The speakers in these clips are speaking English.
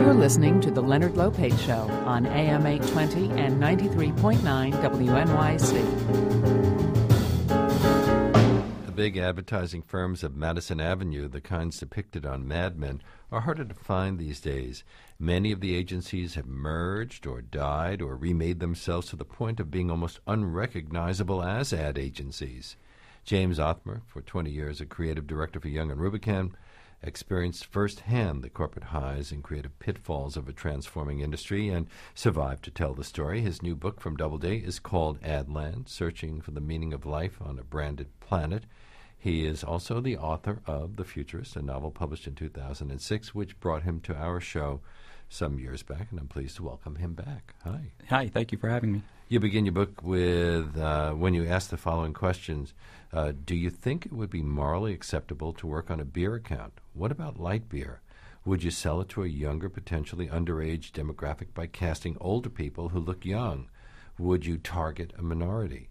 You're listening to The Leonard Lopate Show on AM 820 and 93.9 WNYC. The big advertising firms of Madison Avenue, the kinds depicted on Mad Men, are harder to find these days. Many of the agencies have merged or died or remade themselves to the point of being almost unrecognizable as ad agencies. James Othmer, for 20 years a creative director for Young & Rubicam, experienced firsthand the corporate highs and creative pitfalls of a transforming industry and survived to tell the story. His new book from Doubleday is called Adland, Searching for the Meaning of Life on a Branded Planet. He is also the author of The Futurist, a novel published in 2006, which brought him to our show some years back, and I'm pleased to welcome him back. Hi. Hi, thank you for having me. You begin your book with, when you ask the following questions, do you think it would be morally acceptable to work on a beer account? What about light beer? Would you sell it to a younger, potentially underage demographic by casting older people who look young? Would you target a minority?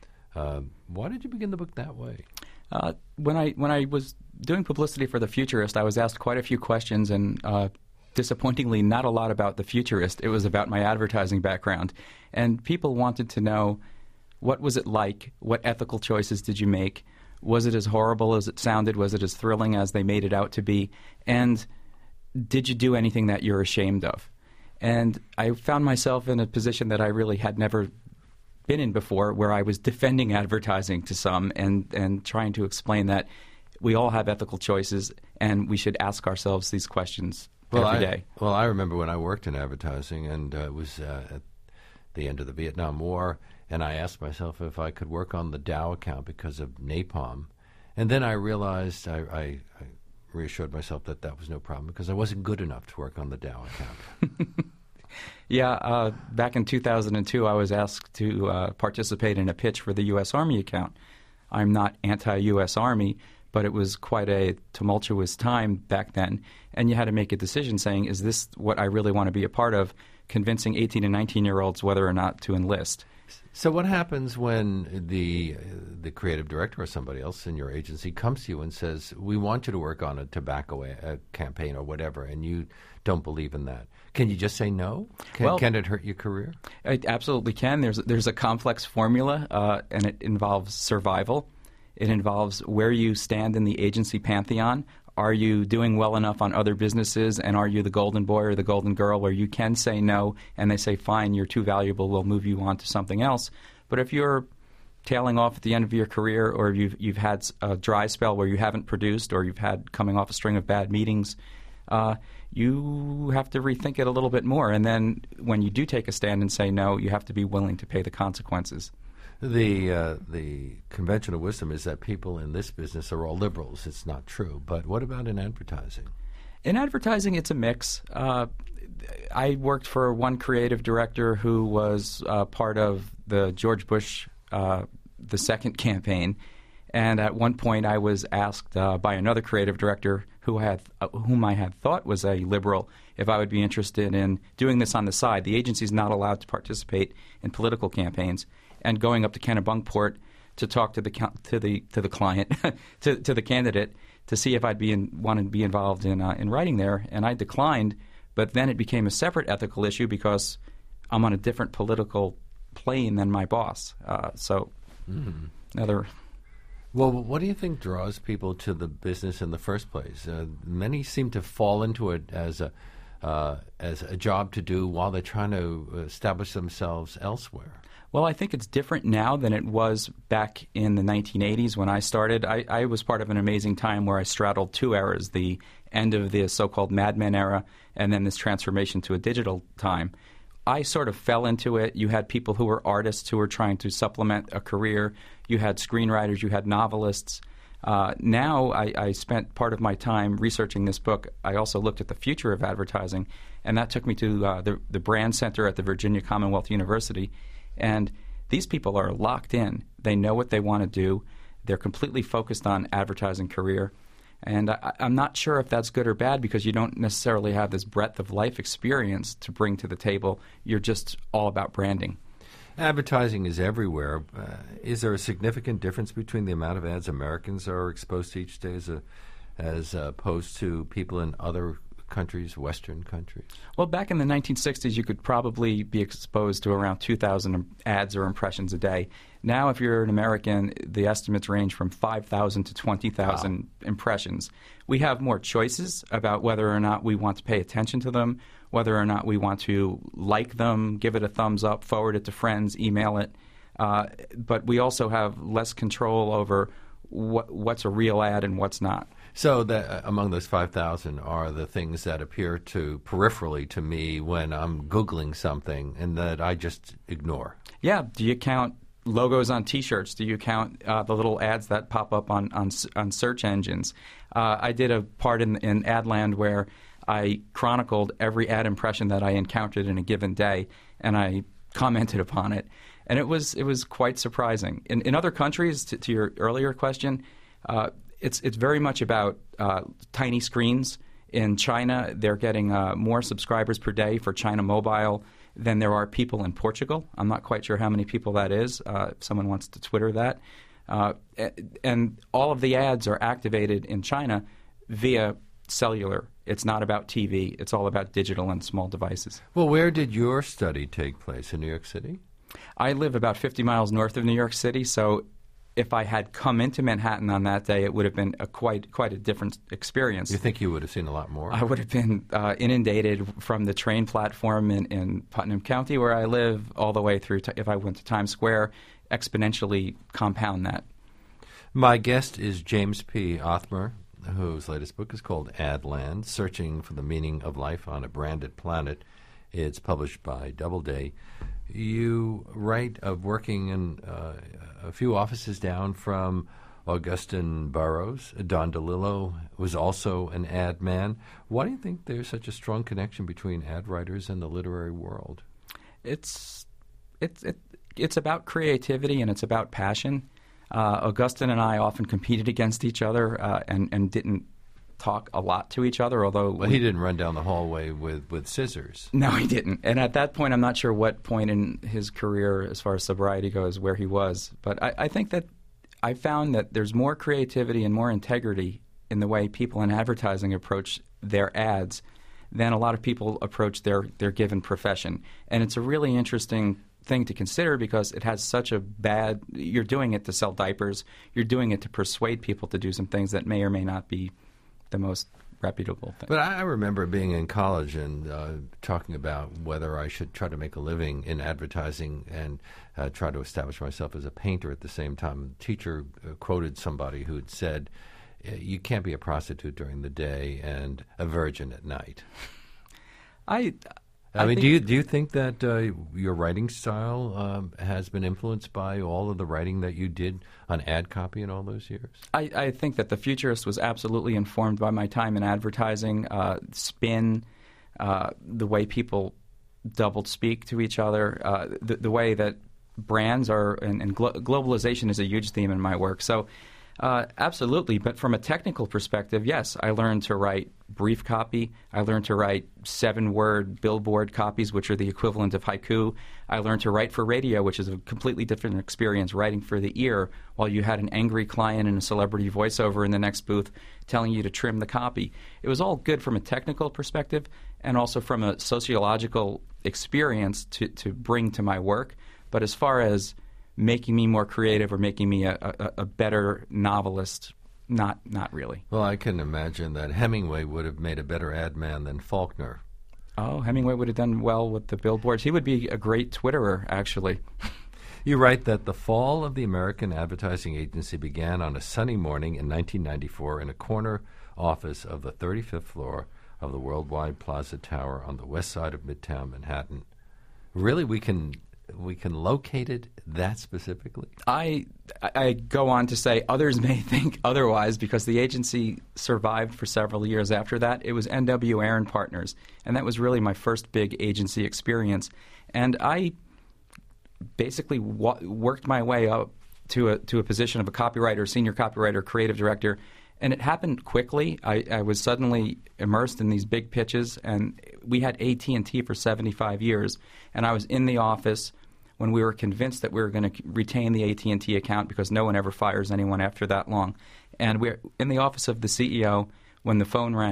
Why did you begin the book that way? When I was doing publicity for The Futurist, I was asked quite a few questions, and disappointingly not a lot about The Futurist. It was about my advertising background. And people wanted to know, what was it like? What ethical choices did you make? Was it as horrible as it sounded? Was it as thrilling as they made it out to be? And did you do anything that you're ashamed of? And I found myself in a position that I really had never been in before, where I was defending advertising to some and trying to explain that we all have ethical choices and we should ask ourselves these questions every day. Well, I remember when I worked in advertising, and it was at the end of the Vietnam War, and I asked myself if I could work on the Dow account because of napalm. And then I realized, I reassured myself that that was no problem because I wasn't good enough to work on the Dow account. Yeah, back in 2002, I was asked to participate in a pitch for the U.S. Army account. I'm not anti-U.S. Army, but it was quite a tumultuous time back then, and you had to make a decision saying, is this what I really want to be a part of, convincing 18 and 19-year-olds whether or not to enlist. So what happens when the creative director or somebody else in your agency comes to you and says, we want you to work on a tobacco campaign or whatever, and you don't believe in that? Can you just say no? Can it hurt your career? It absolutely can. There's a complex formula, and it involves survival. It involves where you stand in the agency pantheon. Are you doing well enough on other businesses, and are you the golden boy or the golden girl where you can say no and they say, fine, you're too valuable, we'll move you on to something else. But if you're tailing off at the end of your career, or you've had a dry spell where you haven't produced, or you've had coming off a string of bad meetings, you have to rethink it a little bit more. And then when you do take a stand and say no, you have to be willing to pay the consequences. The conventional wisdom is that people in this business are all liberals. It's not true. But what about in advertising? In advertising, it's a mix. I worked for one creative director who was part of the George Bush the second campaign, and at one point I was asked by another creative director whom I had thought was a liberal if I would be interested in doing this on the side. The agency's not allowed to participate in political campaigns. And going up to Kennebunkport to talk to the client, to the candidate, to see if I'd want to be involved in writing there, and I declined. But then it became a separate ethical issue because I'm on a different political plane than my boss. Well, what do you think draws people to the business in the first place? Many seem to fall into it as a job to do while they're trying to establish themselves elsewhere. Well, I think it's different now than it was back in the 1980s when I started. I was part of an amazing time where I straddled two eras, the end of the so-called Mad Men era and then this transformation to a digital time. I sort of fell into it. You had people who were artists who were trying to supplement a career. You had screenwriters. You had novelists. Now I spent part of my time researching this book. I also looked at the future of advertising, and that took me to the Brand Center at the Virginia Commonwealth University. And these people are locked in. They know what they want to do. They're completely focused on advertising career. And I'm not sure if that's good or bad because you don't necessarily have this breadth of life experience to bring to the table. You're just all about branding. Advertising is everywhere. Is there a significant difference between the amount of ads Americans are exposed to each day as opposed to people in other countries, Western countries? Well, back in the 1960s, you could probably be exposed to around 2,000 ads or impressions a day. Now, if you're an American, the estimates range from 5,000 to 20,000 impressions. We have more choices about whether or not we want to pay attention to them, whether or not we want to like them, give it a thumbs up, forward it to friends, email it. But we also have less control over what's a real ad and what's not. So that among those 5,000 are the things that appear to peripherally to me when I'm Googling something and that I just ignore. Yeah. Do you count logos on T-shirts? Do you count the little ads that pop up on search engines? I did a part in Adland where I chronicled every ad impression that I encountered in a given day, and I commented upon it. And it was quite surprising. In other countries, to your earlier question, it's very much about tiny screens. In China, they're getting more subscribers per day for China Mobile than there are people in Portugal. I'm not quite sure how many people that is. If someone wants to Twitter that. And all of the ads are activated in China via cellular. It's not about TV. It's all about digital and small devices. Well, where did your study take place? In New York City? I live about 50 miles north of New York City, so if I had come into Manhattan on that day, it would have been quite a different experience. You think you would have seen a lot more? I would have been inundated from the train platform in Putnam County, where I live, all the way through, if I went to Times Square, exponentially compound that. My guest is James P. Othmer, whose latest book is called Adland, Searching for the Meaning of Life on a Branded Planet. It's published by Doubleday. You write of working in a few offices down from Augustin Burroughs. Don DeLillo was also an ad man. Why do you think there's such a strong connection between ad writers and the literary world? It's about creativity and it's about passion. Augustin and I often competed against each other and didn't talk a lot to each other, although... Well, he didn't run down the hallway with scissors. No, he didn't. And at that point, I'm not sure what point in his career, as far as sobriety goes, where he was. But I think that I found that there's more creativity and more integrity in the way people in advertising approach their ads than a lot of people approach their given profession. And it's a really interesting thing to consider because it has such a bad... You're doing it to sell diapers. You're doing it to persuade people to do some things that may or may not be the most reputable thing. But I remember being in college and talking about whether I should try to make a living in advertising and try to establish myself as a painter at the same time. The teacher quoted somebody who had said, you can't be a prostitute during the day and a virgin at night. I mean, do you think that your writing style has been influenced by all of the writing that you did on ad copy in all those years? I think that The Futurist was absolutely informed by my time in advertising, spin, the way people double speak to each other, the way that brands are, and globalization is a huge theme in my work. So absolutely, but from a technical perspective, yes, I learned to write brief copy. I learned to write 7-word billboard copies, which are the equivalent of haiku. I learned to write for radio, which is a completely different experience, writing for the ear while you had an angry client and a celebrity voiceover in the next booth telling you to trim the copy. It was all good from a technical perspective and also from a sociological experience to bring to my work. But as far as making me more creative or making me a better novelist, not really. Well, I can imagine that Hemingway would have made a better ad man than Faulkner. Oh, Hemingway would have done well with the billboards. He would be a great Twitterer, actually. You write that the fall of the American Advertising Agency began on a sunny morning in 1994 in a corner office of the 35th floor of the Worldwide Plaza Tower on the west side of Midtown Manhattan. Really, we can locate it that specifically? I go on to say others may think otherwise because the agency survived for several years after that. It was N.W. Aaron Partners, and that was really my first big agency experience. And I basically worked my way up to a position of a copywriter, senior copywriter, creative director, and it happened quickly. I was suddenly immersed in these big pitches, and we had AT&T for 75 years, and I was in the office when we were convinced that we were going to retain the AT&T account because no one ever fires anyone after that long. And we're in the office of the CEO when the phone rang,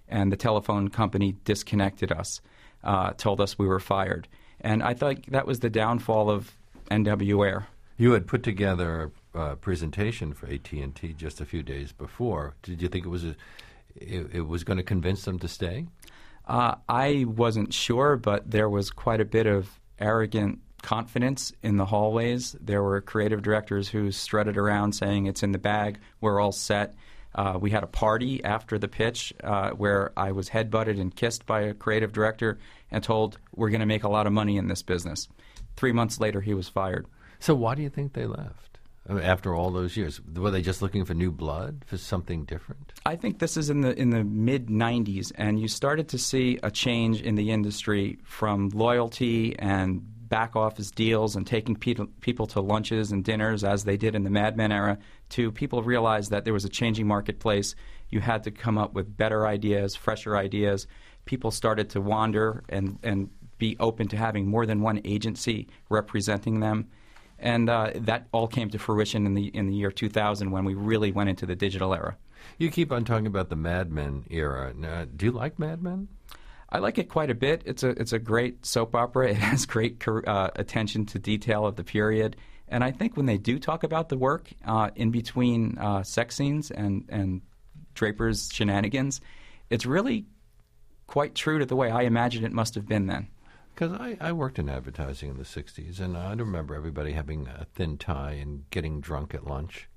and the telephone company disconnected us, told us we were fired. And I thought that was the downfall of NW Air. You had put together a presentation for AT&T just a few days before. Did you think it was going to convince them to stay? I wasn't sure, but there was quite a bit of arrogant confidence in the hallways. There were creative directors who strutted around saying, "It's in the bag, we're all set." We had a party after the pitch where I was headbutted and kissed by a creative director and told, "We're going to make a lot of money in this business." 3 months later, he was fired. So why do you think they left? I mean, after all those years, were they just looking for new blood, for something different? I think this is in the mid-'90s, and you started to see a change in the industry from loyalty and back-office deals and taking people to lunches and dinners, as they did in the Mad Men era, to people realized that there was a changing marketplace. You had to come up with better ideas, fresher ideas. People started to wander and be open to having more than one agency representing them. And that all came to fruition in the year 2000 when we really went into the digital era. You keep on talking about the Mad Men era. Now, do you like Mad Men? I like it quite a bit. It's a great soap opera. It has great attention to detail of the period. And I think when they do talk about the work in between sex scenes and Draper's shenanigans, it's really quite true to the way I imagine it must have been then. Because I worked in advertising in the 60s, and I remember everybody having a thin tie and getting drunk at lunch.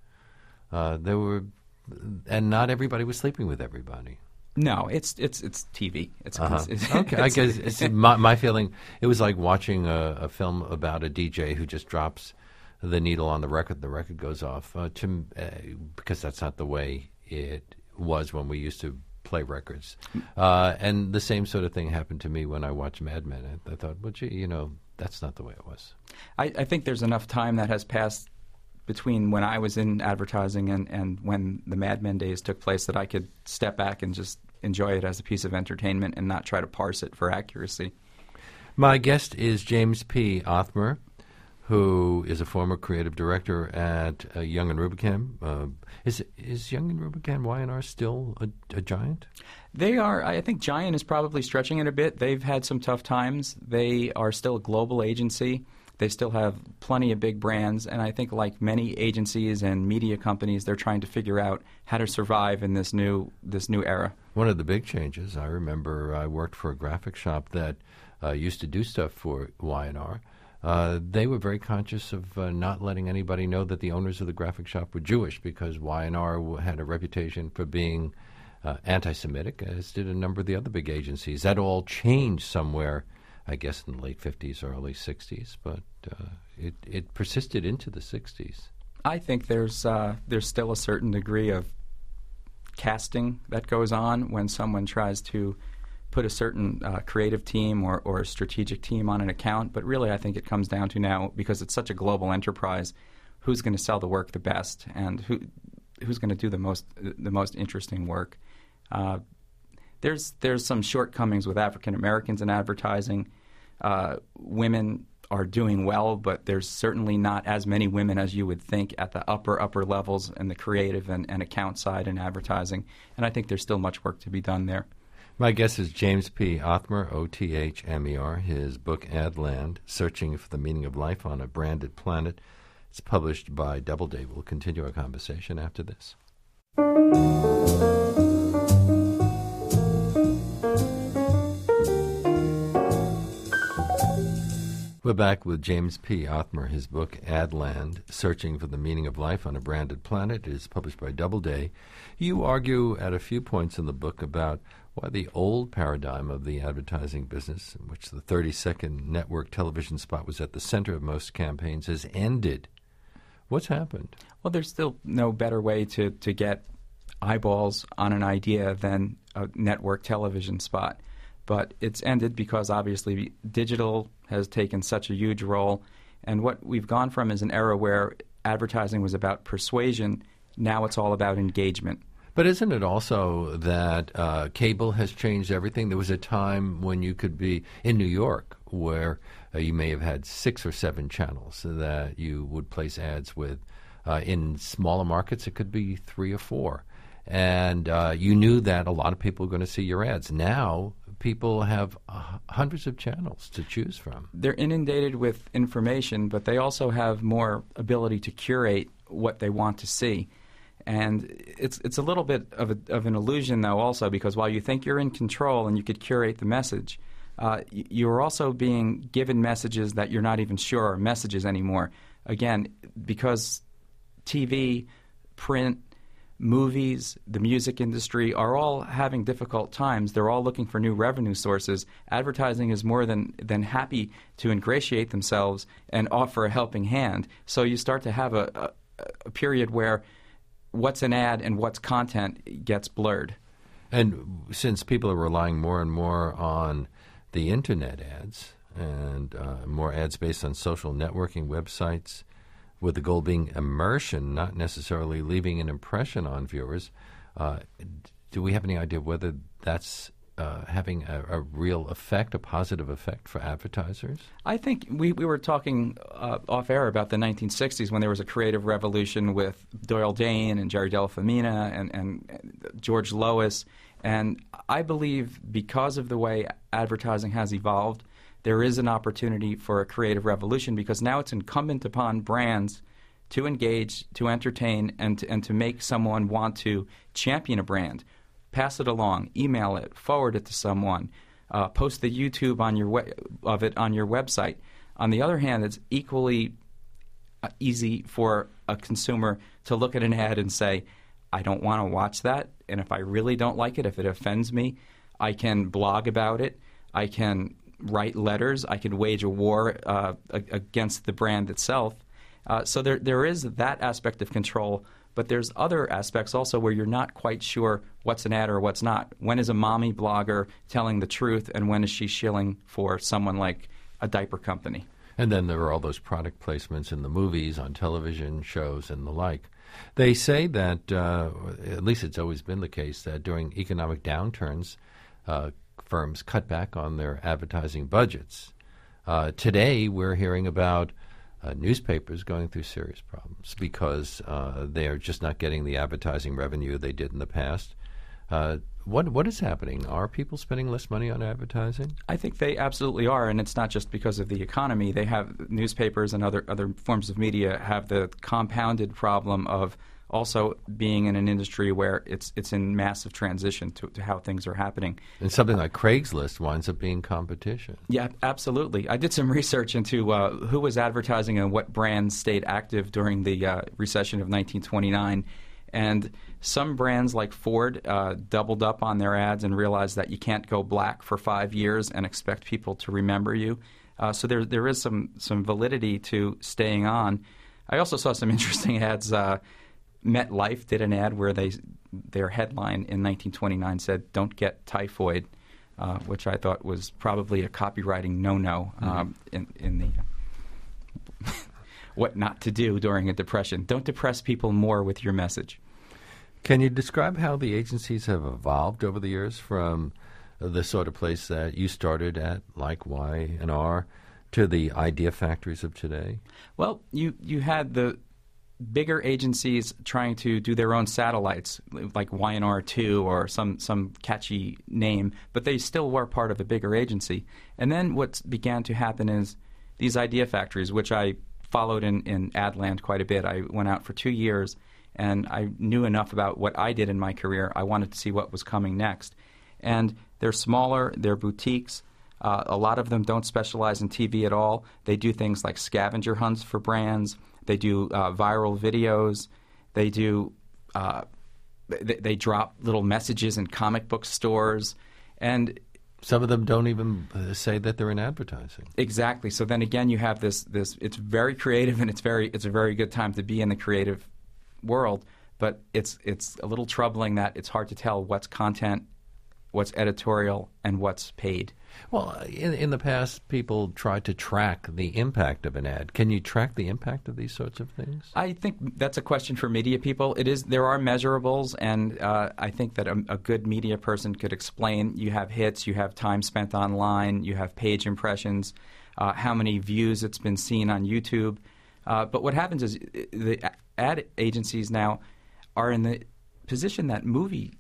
And not everybody was sleeping with everybody. No, it's TV. Okay, I guess my feeling. It was like watching a film about a DJ who just drops the needle on the record. The record goes off. Because that's not the way it was when we used to play records. And the same sort of thing happened to me when I watched Mad Men. I thought, well, gee, that's not the way it was. I think there's enough time that has passed between when I was in advertising and when the Mad Men days took place that I could step back and just enjoy it as a piece of entertainment and not try to parse it for accuracy. My guest is James P. Othmer, who is a former creative director at Young & Rubicam. Is Young & Rubicam Y&R still a giant? They are. I think giant is probably stretching it a bit. They've had some tough times. They are still a global agency. They still have plenty of big brands, and I think like many agencies and media companies, they're trying to figure out how to survive in this new era. One of the big changes, I remember I worked for a graphic shop that used to do stuff for Y&R. They were very conscious of not letting anybody know that the owners of the graphic shop were Jewish, because Y&R had a reputation for being anti-Semitic, as did a number of the other big agencies. That all changed somewhere, I guess, in the late 50s, early 60s, but it persisted into the 60s. I think there's still a certain degree of casting that goes on when someone tries to put a certain creative team or a strategic team on an account, but really I think it comes down to now, because it's such a global enterprise, who's going to sell the work the best and who's going to do the most interesting work. There's some shortcomings with African Americans in advertising. Women are doing well, but there's certainly not as many women as you would think at the upper levels in the creative and account side in advertising, and I think there's still much work to be done there. My guest is James P. Othmer, Othmer. His book, Adland, Searching for the Meaning of Life on a Branded Planet. It's published by Doubleday. We'll continue our conversation after this. We're back with James P. Othmer. His book, Adland, Searching for the Meaning of Life on a Branded Planet, is published by Doubleday. You argue at a few points in the book about why the old paradigm of the advertising business, in which the 30-second network television spot was at the center of most campaigns, has ended. What's happened? Well, there's still no better way to get eyeballs on an idea than a network television spot. But it's ended because, obviously, digital has taken such a huge role. And what we've gone from is an era where advertising was about persuasion. Now it's all about engagement. But isn't it also that cable has changed everything? There was a time when you could be in New York where you may have had 6 or 7 channels that you would place ads with. In smaller markets, it could be 3 or 4. and you knew that a lot of people were going to see your ads. Now people have hundreds of channels to choose from. They're inundated with information, but they also have more ability to curate what they want to see. And it's a little bit of an illusion, though, also, because while you think you're in control and you could curate the message, you're also being given messages that you're not even sure are messages anymore. Again, because TV, print, movies, the music industry are all having difficult times. They're all looking for new revenue sources. Advertising is more than happy to ingratiate themselves and offer a helping hand. So you start to have a period where what's an ad and what's content gets blurred. And since people are relying more and more on the Internet ads and more ads based on social networking websites, with the goal being immersion, not necessarily leaving an impression on viewers, do we have any idea whether that's having a real effect, a positive effect for advertisers? I think we were talking off air about the 1960s when there was a creative revolution with Doyle Dane and Jerry Delafemina and George Lois. And I believe because of the way advertising has evolved, there is an opportunity for a creative revolution because now it's incumbent upon brands to engage, to entertain, and to make someone want to champion a brand. Pass it along, email it, forward it to someone, post the YouTube on of it on your website. On the other hand, it's equally easy for a consumer to look at an ad and say, I don't want to watch that, and if I really don't like it, if it offends me, I can blog about it, I can write letters, I can wage a war against the brand itself. So there is that aspect of control, but there's other aspects also where you're not quite sure what's an ad or what's not. When is a mommy blogger telling the truth, and when is she shilling for someone like a diaper company? And then there are all those product placements in the movies, on television shows, and the like. They say that, at least it's always been the case, that during economic downturns, firms cut back on their advertising budgets. Today, we're hearing about newspapers going through serious problems because they are just not getting the advertising revenue they did in the past. What is happening? Are people spending less money on advertising? I think they absolutely are, and it's not just because of the economy. They have newspapers and other forms of media have the compounded problem of also being in an industry where it's in massive transition to how things are happening. And something like Craigslist winds up being competition. Yeah, absolutely. I did some research into who was advertising and what brands stayed active during the recession of 1929. And some brands like Ford doubled up on their ads and realized that you can't go black for 5 years and expect people to remember you. So there is some validity to staying on. I also saw some interesting ads. MetLife did an ad where their headline in 1929 said, "Don't get typhoid," which I thought was probably a copywriting no-no in the what not to do during a depression. Don't depress people more with your message. Can you describe how the agencies have evolved over the years from the sort of place that you started at, like Y&R, to the idea factories of today? Well, you had the bigger agencies trying to do their own satellites, like Y&R 2 or some catchy name, but they still were part of a bigger agency. And then what began to happen is these idea factories, which I followed in Adland quite a bit. I went out for 2 years, and I knew enough about what I did in my career. I wanted to see what was coming next. And they're smaller, they're boutiques. A lot of them don't specialize in TV at all. They do things like scavenger hunts for brands. They do viral videos. They do they drop little messages in comic book stores, and some of them don't even say that they're in advertising. Exactly. So then again, you have this. It's very creative, and it's a very good time to be in the creative world. But it's a little troubling that it's hard to tell what's content, what's editorial, and what's paid. Well, in the past, people tried to track the impact of an ad. Can you track the impact of these sorts of things? I think that's a question for media people. There are measurables, and I think that a good media person could explain. You have hits, you have time spent online, you have page impressions, how many views it's been seen on YouTube. But what happens is the ad agencies now are in the position that movie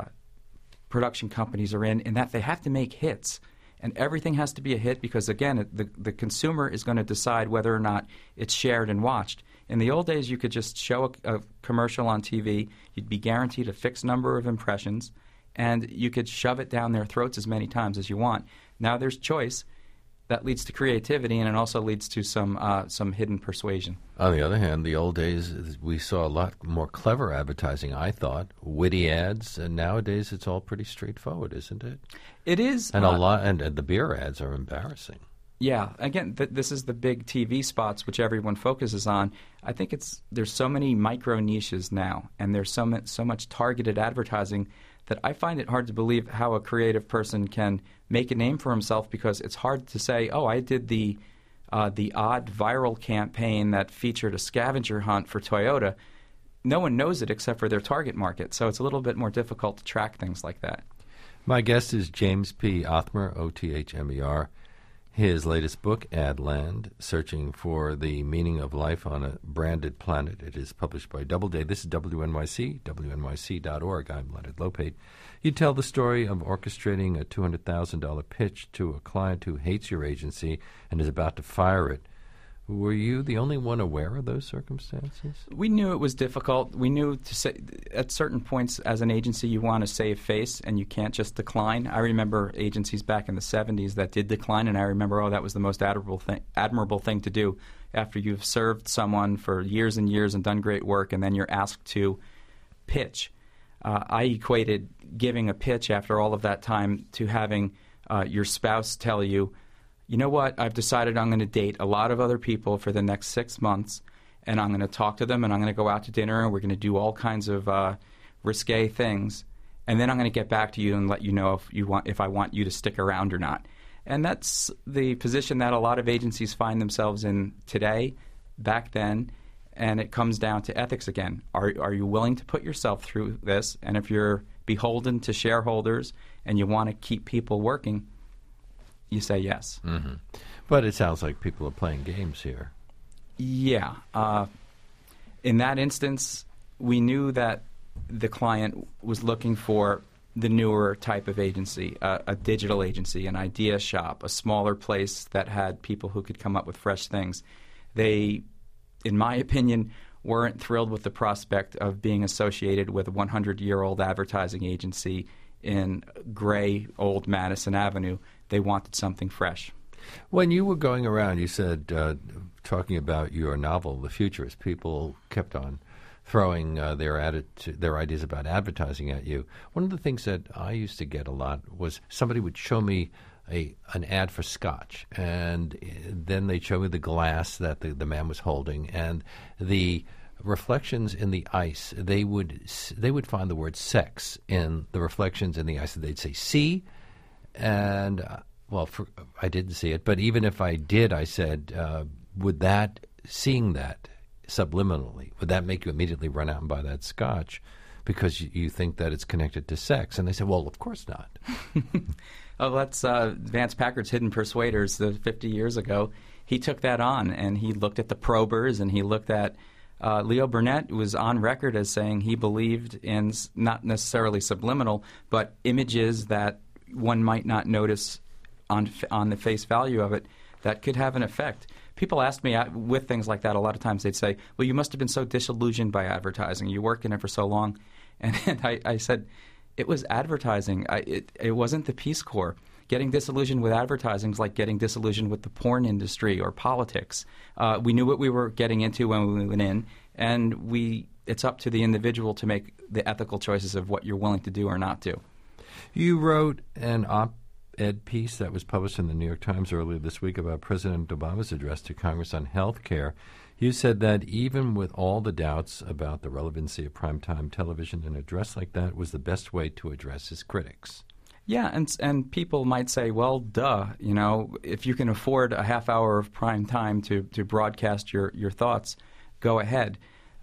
production companies are in that they have to make hits. And everything has to be a hit because, again, the consumer is going to decide whether or not it's shared and watched. In the old days, you could just show a commercial on TV. You'd be guaranteed a fixed number of impressions, and you could shove it down their throats as many times as you want. Now there's choice. That leads to creativity, and it also leads to some hidden persuasion. On the other hand, the old days, we saw a lot more clever advertising, I thought, witty ads, and nowadays it's all pretty straightforward, isn't it? It is. And and the beer ads are embarrassing. Yeah. Again, this is the big TV spots which everyone focuses on. I think there's so many micro niches now, and there's so much targeted advertising that I find it hard to believe how a creative person can make a name for himself, because it's hard to say, oh, I did the odd viral campaign that featured a scavenger hunt for Toyota. No one knows it except for their target market, so it's a little bit more difficult to track things like that. My guest is James P. Othmer, Othmer. His latest book, Adland, Searching for the Meaning of Life on a Branded Planet. It is published by Doubleday. This is WNYC, WNYC.org. I'm Leonard Lopate. You tell the story of orchestrating a $200,000 pitch to a client who hates your agency and is about to fire it. Were you the only one aware of those circumstances? We knew it was difficult. We knew to say at certain points as an agency you want to save face and you can't just decline. I remember agencies back in the 70s that did decline, and I remember, that was the most admirable thing to do after you've served someone for years and years and done great work, and then you're asked to pitch. I equated giving a pitch after all of that time to having your spouse tell you, you know what, I've decided I'm going to date a lot of other people for the next 6 months, and I'm going to talk to them, and I'm going to go out to dinner, and we're going to do all kinds of risque things, and then I'm going to get back to you and let you know if I want you to stick around or not. And that's the position that a lot of agencies find themselves in today, back then, and it comes down to ethics again. Are you willing to put yourself through this? And if you're beholden to shareholders and you want to keep people working, you say yes. Mm-hmm. But it sounds like people are playing games here. Yeah. In that instance, we knew that the client was looking for the newer type of agency, a digital agency, an idea shop, a smaller place that had people who could come up with fresh things. They, in my opinion, weren't thrilled with the prospect of being associated with a 100-year-old advertising agency in gray old Madison Avenue. They wanted something fresh. When you were going around, you said, talking about your novel, The Futurist, people kept on throwing their ideas about advertising at you. One of the things that I used to get a lot was somebody would show me an ad for Scotch, and then they'd show me the glass that the man was holding, and the reflections in the ice. They would find the word sex in the reflections in the ice. They'd say, see? And, I didn't see it. But even if I did, I said, seeing that subliminally, would that make you immediately run out and buy that Scotch because you think that it's connected to sex? And they said, well, of course not. That's Vance Packard's Hidden Persuaders 50 years ago. He took that on, and he looked at the probers, and he looked at Leo Burnett was on record as saying he believed in not necessarily subliminal, but images that one might not notice on the face value of it that could have an effect. People ask me with things like that, a lot of times they'd say, well, you must have been so disillusioned by advertising. You worked in it for so long. And I said, it was advertising. It wasn't the Peace Corps. Getting disillusioned with advertising is like getting disillusioned with the porn industry or politics. We knew what we were getting into when we went in, and it's up to the individual to make the ethical choices of what you're willing to do or not do. You wrote an op-ed piece that was published in the New York Times earlier this week about President Obama's address to Congress on health care. You said that even with all the doubts about the relevancy of primetime television, an address like that was the best way to address his critics. Yeah, and people might say, well, duh, if you can afford a half hour of prime time to broadcast your thoughts, go ahead.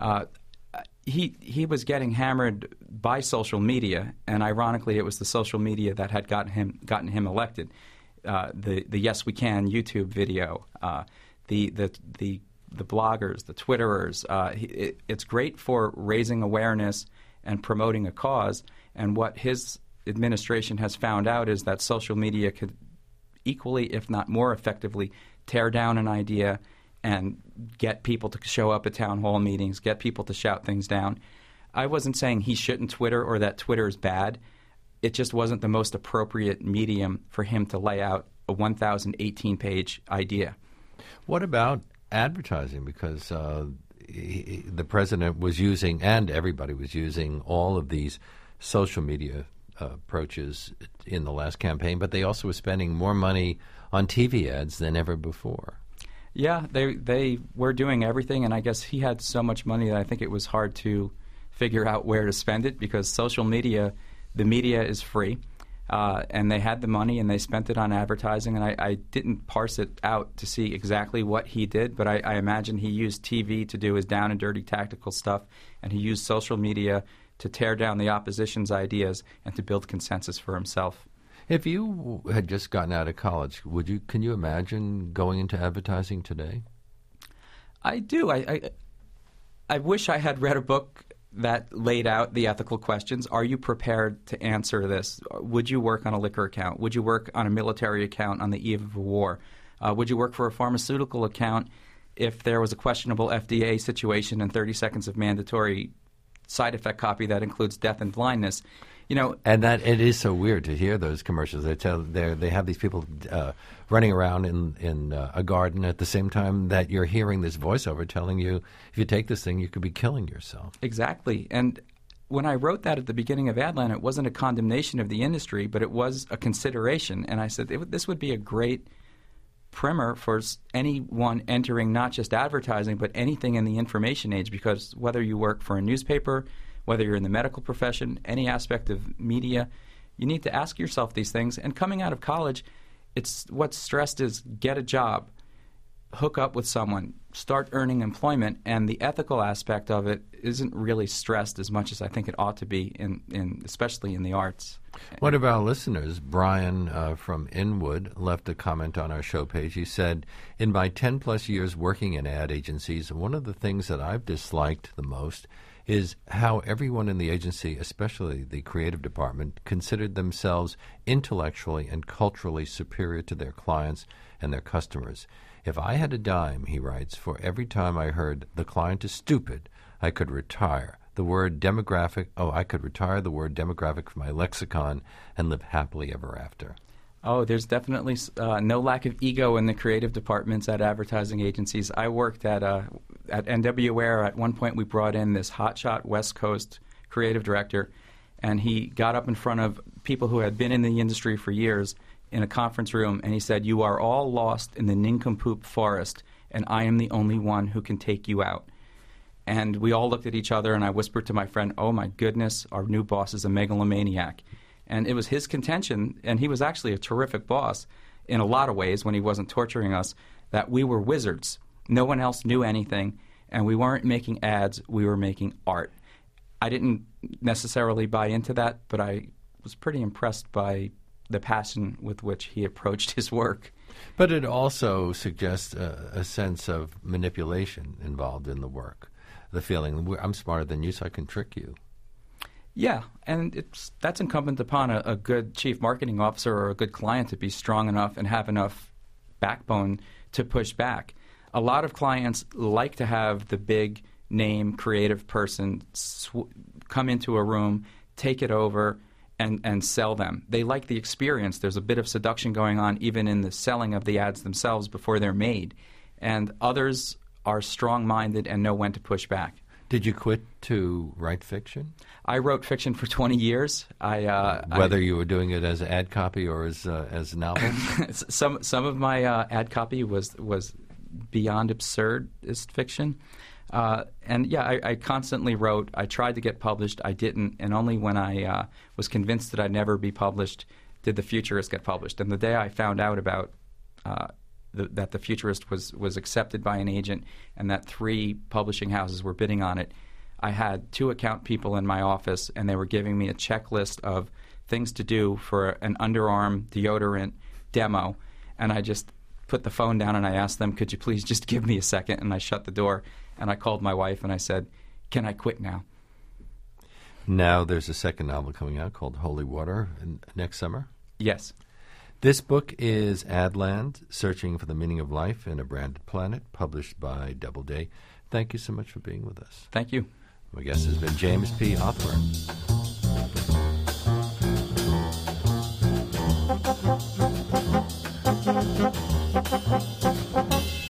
He was getting hammered by social media, and ironically, it was the social media that had gotten him elected. The Yes We Can YouTube video, the bloggers, the Twitterers. It's great for raising awareness and promoting a cause. And what his administration has found out is that social media could equally, if not more effectively, tear down an idea and get people to show up at town hall meetings, get people to shout things down. I wasn't saying he shouldn't Twitter or that Twitter is bad. It just wasn't the most appropriate medium for him to lay out a 1,018-page idea. What about advertising? Because the president was using, and everybody was using, all of these social media approaches in the last campaign, but they also were spending more money on TV ads than ever before. Yeah, they were doing everything, and I guess he had so much money that I think it was hard to figure out where to spend it, because social media, the media is free, and they had the money and they spent it on advertising, and I didn't parse it out to see exactly what he did, but I imagine he used TV to do his down and dirty tactical stuff, and he used social media to tear down the opposition's ideas and to build consensus for himself. If you had just gotten out of college, can you imagine going into advertising today? I do. I wish I had read a book that laid out the ethical questions. Are you prepared to answer this? Would you work on a liquor account? Would you work on a military account on the eve of a war? Would you work for a pharmaceutical account if there was a questionable FDA situation and 30 seconds of mandatory side effect copy that includes death and blindness? And that it is so weird to hear those commercials. They have these people running around in a garden at the same time that you're hearing this voiceover telling you, if you take this thing, you could be killing yourself. Exactly. And when I wrote that at the beginning of Adland, it wasn't a condemnation of the industry, but it was a consideration. And I said this would be a great primer for anyone entering not just advertising, but anything in the information age, because whether you work for a newspaper, whether you're in the medical profession, any aspect of media, you need to ask yourself these things. And coming out of college, what's stressed is get a job, hook up with someone, start earning employment, and the ethical aspect of it isn't really stressed as much as I think it ought to be, especially in the arts. One of our listeners, Brian from Inwood, left a comment on our show page. He said, in my 10-plus years working in ad agencies, one of the things that I've disliked the most is how everyone in the agency, especially the creative department, considered themselves intellectually and culturally superior to their clients and their customers. If I had a dime, he writes, for every time I heard the client is stupid, I could retire the word demographic. I could retire the word demographic from my lexicon and live happily ever after. Oh, there's definitely no lack of ego in the creative departments at advertising agencies. I worked at NW Air. At one point, we brought in this hotshot West Coast creative director, and he got up in front of people who had been in the industry for years in a conference room, and he said, "You are all lost in the nincompoop forest, and I am the only one who can take you out." And we all looked at each other, and I whispered to my friend, "Oh, my goodness, our new boss is a megalomaniac." And it was his contention, and he was actually a terrific boss in a lot of ways when he wasn't torturing us, that we were wizards. No one else knew anything, and we weren't making ads, we were making art. I didn't necessarily buy into that, but I was pretty impressed by the passion with which he approached his work. But it also suggests a sense of manipulation involved in the work. The feeling, I'm smarter than you, so I can trick you. Yeah, and that's incumbent upon a good chief marketing officer or a good client to be strong enough and have enough backbone to push back. A lot of clients like to have the big name creative person come into a room, take it over, and sell them. They like the experience. There's a bit of seduction going on even in the selling of the ads themselves before they're made. And others are strong-minded and know when to push back. Did you quit to write fiction? I wrote fiction for 20 years. Whether you were doing it as ad copy or as novels? Some of my ad copy was beyond absurdist fiction. I constantly wrote. I tried to get published. I didn't. And only when I was convinced that I'd never be published did The Futurist get published. And the day I found out about that The Futurist was accepted by an agent and that 3 publishing houses were bidding on it, I had 2 account people in my office, and they were giving me a checklist of things to do for an underarm deodorant demo. And I just put the phone down and I asked them, "Could you please just give me a second?" And I shut the door and I called my wife and I said, "Can I quit now?" Now there's a second novel coming out called Holy Water next summer. Yes. This book is Adland, Searching for the Meaning of Life in a Branded Planet, published by Doubleday. Thank you so much for being with us. Thank you. My guest has been James P. Othburn.